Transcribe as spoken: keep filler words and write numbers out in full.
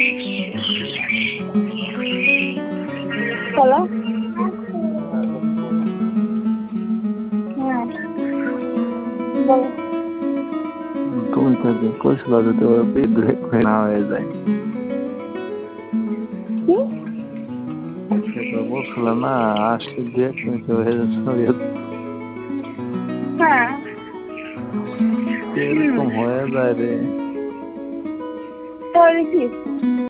Hello, হ্যাঁ বলো। তুমি তাকে কৌশল যদি ওর বিদ্রোহ করে না হয়ে যায়, কি? সে তো বলছিল না আজকে দু এক মিনিটে হয়ে যাচ্ছে, হ্যাঁ। হুম, এরকম হয়ে যায় রে। তাহলে কি?